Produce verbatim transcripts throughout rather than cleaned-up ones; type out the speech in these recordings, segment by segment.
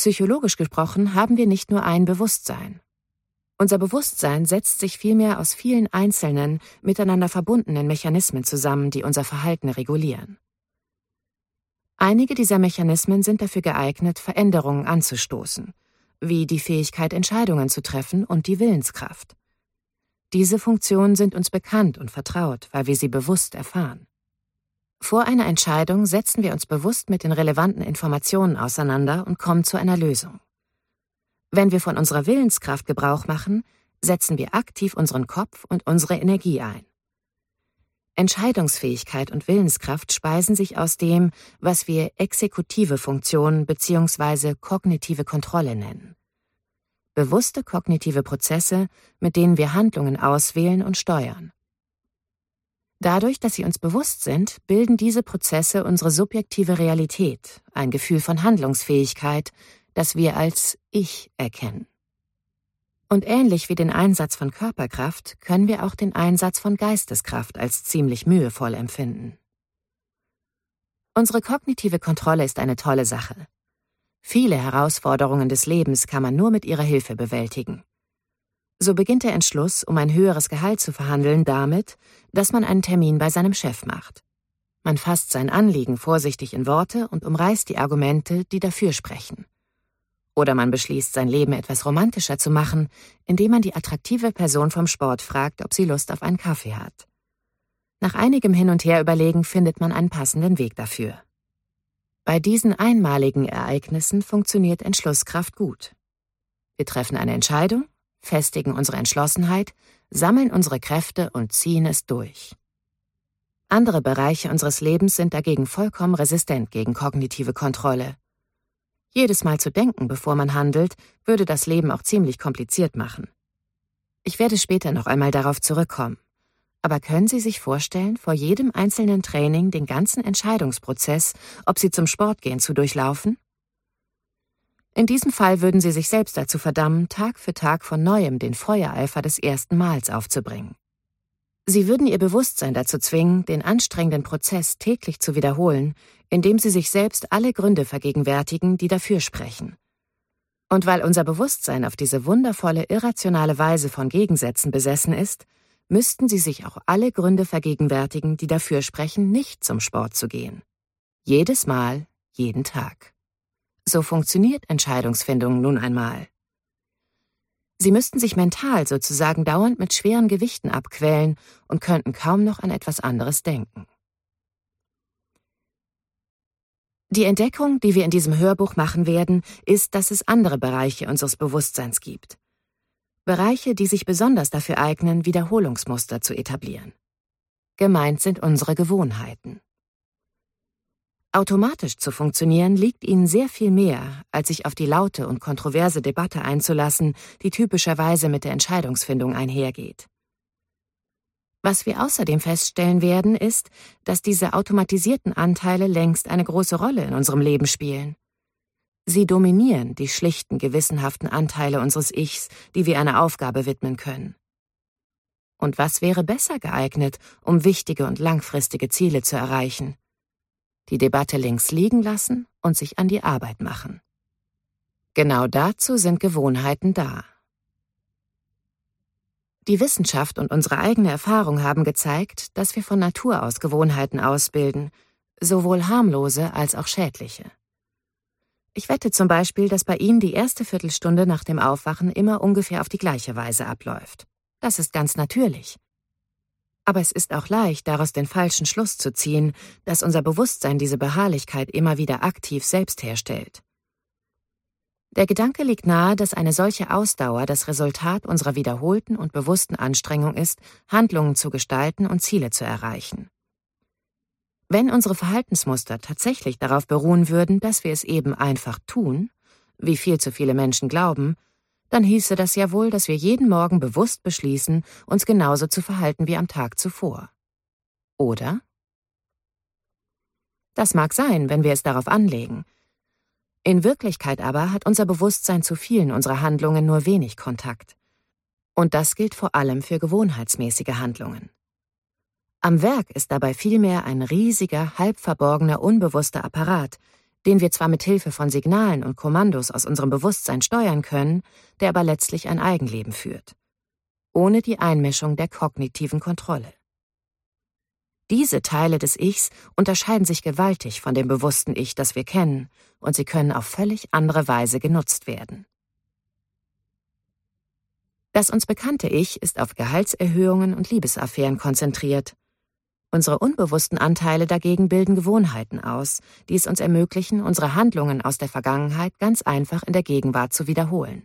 Psychologisch gesprochen haben wir nicht nur ein Bewusstsein. Unser Bewusstsein setzt sich vielmehr aus vielen einzelnen, miteinander verbundenen Mechanismen zusammen, die unser Verhalten regulieren. Einige dieser Mechanismen sind dafür geeignet, Veränderungen anzustoßen, wie die Fähigkeit, Entscheidungen zu treffen und die Willenskraft. Diese Funktionen sind uns bekannt und vertraut, weil wir sie bewusst erfahren. Vor einer Entscheidung setzen wir uns bewusst mit den relevanten Informationen auseinander und kommen zu einer Lösung. Wenn wir von unserer Willenskraft Gebrauch machen, setzen wir aktiv unseren Kopf und unsere Energie ein. Entscheidungsfähigkeit und Willenskraft speisen sich aus dem, was wir exekutive Funktionen bzw. kognitive Kontrolle nennen. Bewusste kognitive Prozesse, mit denen wir Handlungen auswählen und steuern. Dadurch, dass sie uns bewusst sind, bilden diese Prozesse unsere subjektive Realität, ein Gefühl von Handlungsfähigkeit, das wir als Ich erkennen. Und ähnlich wie den Einsatz von Körperkraft können wir auch den Einsatz von Geisteskraft als ziemlich mühevoll empfinden. Unsere kognitive Kontrolle ist eine tolle Sache. Viele Herausforderungen des Lebens kann man nur mit ihrer Hilfe bewältigen. So beginnt der Entschluss, um ein höheres Gehalt zu verhandeln, damit, dass man einen Termin bei seinem Chef macht. Man fasst sein Anliegen vorsichtig in Worte und umreißt die Argumente, die dafür sprechen. Oder man beschließt, sein Leben etwas romantischer zu machen, indem man die attraktive Person vom Sport fragt, ob sie Lust auf einen Kaffee hat. Nach einigem Hin- und Herüberlegen findet man einen passenden Weg dafür. Bei diesen einmaligen Ereignissen funktioniert Entschlusskraft gut. Wir treffen eine Entscheidung, festigen unsere Entschlossenheit, sammeln unsere Kräfte und ziehen es durch. Andere Bereiche unseres Lebens sind dagegen vollkommen resistent gegen kognitive Kontrolle. Jedes Mal zu denken, bevor man handelt, würde das Leben auch ziemlich kompliziert machen. Ich werde später noch einmal darauf zurückkommen. Aber können Sie sich vorstellen, vor jedem einzelnen Training den ganzen Entscheidungsprozess, ob Sie zum Sport gehen, zu durchlaufen? In diesem Fall würden Sie sich selbst dazu verdammen, Tag für Tag von Neuem den Feuereifer des ersten Mals aufzubringen. Sie würden Ihr Bewusstsein dazu zwingen, den anstrengenden Prozess täglich zu wiederholen, indem Sie sich selbst alle Gründe vergegenwärtigen, die dafür sprechen. Und weil unser Bewusstsein auf diese wundervolle, irrationale Weise von Gegensätzen besessen ist, müssten Sie sich auch alle Gründe vergegenwärtigen, die dafür sprechen, nicht zum Sport zu gehen. Jedes Mal, jeden Tag. So funktioniert Entscheidungsfindung nun einmal. Sie müssten sich mental sozusagen dauernd mit schweren Gewichten abquälen und könnten kaum noch an etwas anderes denken. Die Entdeckung, die wir in diesem Hörbuch machen werden, ist, dass es andere Bereiche unseres Bewusstseins gibt. Bereiche, die sich besonders dafür eignen, Wiederholungsmuster zu etablieren. Gemeint sind unsere Gewohnheiten. Automatisch zu funktionieren liegt ihnen sehr viel mehr, als sich auf die laute und kontroverse Debatte einzulassen, die typischerweise mit der Entscheidungsfindung einhergeht. Was wir außerdem feststellen werden, ist, dass diese automatisierten Anteile längst eine große Rolle in unserem Leben spielen. Sie dominieren die schlichten, gewissenhaften Anteile unseres Ichs, die wir einer Aufgabe widmen können. Und was wäre besser geeignet, um wichtige und langfristige Ziele zu erreichen? Die Debatte links liegen lassen und sich an die Arbeit machen. Genau dazu sind Gewohnheiten da. Die Wissenschaft und unsere eigene Erfahrung haben gezeigt, dass wir von Natur aus Gewohnheiten ausbilden, sowohl harmlose als auch schädliche. Ich wette zum Beispiel, dass bei Ihnen die erste Viertelstunde nach dem Aufwachen immer ungefähr auf die gleiche Weise abläuft. Das ist ganz natürlich. Aber es ist auch leicht, daraus den falschen Schluss zu ziehen, dass unser Bewusstsein diese Beharrlichkeit immer wieder aktiv selbst herstellt. Der Gedanke liegt nahe, dass eine solche Ausdauer das Resultat unserer wiederholten und bewussten Anstrengung ist, Handlungen zu gestalten und Ziele zu erreichen. Wenn unsere Verhaltensmuster tatsächlich darauf beruhen würden, dass wir es eben einfach tun, wie viel zu viele Menschen glauben, dann hieße das ja wohl, dass wir jeden Morgen bewusst beschließen, uns genauso zu verhalten wie am Tag zuvor. Oder? Das mag sein, wenn wir es darauf anlegen. In Wirklichkeit aber hat unser Bewusstsein zu vielen unserer Handlungen nur wenig Kontakt. Und das gilt vor allem für gewohnheitsmäßige Handlungen. Am Werk ist dabei vielmehr ein riesiger, halb verborgener, unbewusster Apparat, den wir zwar mit Hilfe von Signalen und Kommandos aus unserem Bewusstsein steuern können, der aber letztlich ein Eigenleben führt, ohne die Einmischung der kognitiven Kontrolle. Diese Teile des Ichs unterscheiden sich gewaltig von dem bewussten Ich, das wir kennen, und sie können auf völlig andere Weise genutzt werden. Das uns bekannte Ich ist auf Gehaltserhöhungen und Liebesaffären konzentriert. Unsere unbewussten Anteile dagegen bilden Gewohnheiten aus, die es uns ermöglichen, unsere Handlungen aus der Vergangenheit ganz einfach in der Gegenwart zu wiederholen.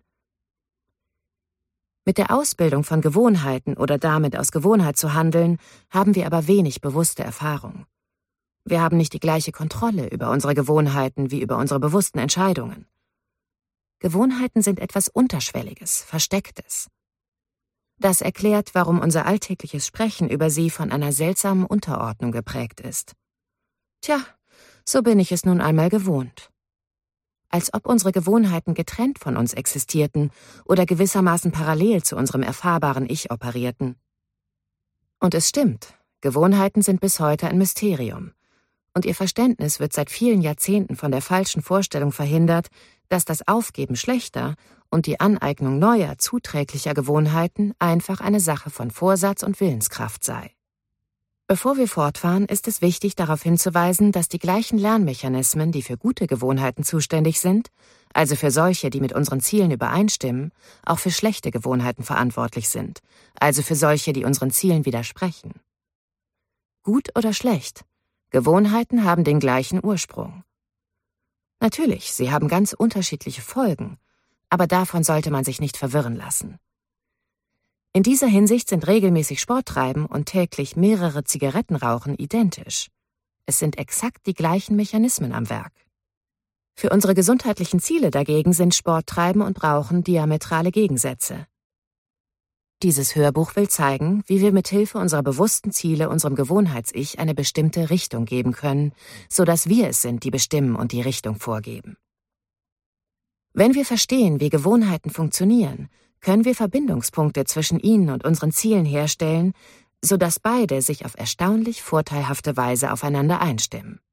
Mit der Ausbildung von Gewohnheiten oder damit aus Gewohnheit zu handeln, haben wir aber wenig bewusste Erfahrung. Wir haben nicht die gleiche Kontrolle über unsere Gewohnheiten wie über unsere bewussten Entscheidungen. Gewohnheiten sind etwas Unterschwelliges, Verstecktes. Das erklärt, warum unser alltägliches Sprechen über sie von einer seltsamen Unterordnung geprägt ist. Tja, so bin ich es nun einmal gewohnt. Als ob unsere Gewohnheiten getrennt von uns existierten oder gewissermaßen parallel zu unserem erfahrbaren Ich operierten. Und es stimmt, Gewohnheiten sind bis heute ein Mysterium. Und ihr Verständnis wird seit vielen Jahrzehnten von der falschen Vorstellung verhindert, dass das Aufgeben schlechter und die Aneignung neuer, zuträglicher Gewohnheiten einfach eine Sache von Vorsatz und Willenskraft sei. Bevor wir fortfahren, ist es wichtig, darauf hinzuweisen, dass die gleichen Lernmechanismen, die für gute Gewohnheiten zuständig sind, also für solche, die mit unseren Zielen übereinstimmen, auch für schlechte Gewohnheiten verantwortlich sind, also für solche, die unseren Zielen widersprechen. Gut oder schlecht, Gewohnheiten haben den gleichen Ursprung. Natürlich, sie haben ganz unterschiedliche Folgen, aber davon sollte man sich nicht verwirren lassen. In dieser Hinsicht sind regelmäßig Sport treiben und täglich mehrere Zigaretten rauchen identisch. Es sind exakt die gleichen Mechanismen am Werk. Für unsere gesundheitlichen Ziele dagegen sind Sport treiben und Rauchen diametrale Gegensätze. Dieses Hörbuch will zeigen, wie wir mit Hilfe unserer bewussten Ziele unserem Gewohnheits-Ich eine bestimmte Richtung geben können, sodass wir es sind, die bestimmen und die Richtung vorgeben. Wenn wir verstehen, wie Gewohnheiten funktionieren, können wir Verbindungspunkte zwischen ihnen und unseren Zielen herstellen, sodass beide sich auf erstaunlich vorteilhafte Weise aufeinander einstimmen.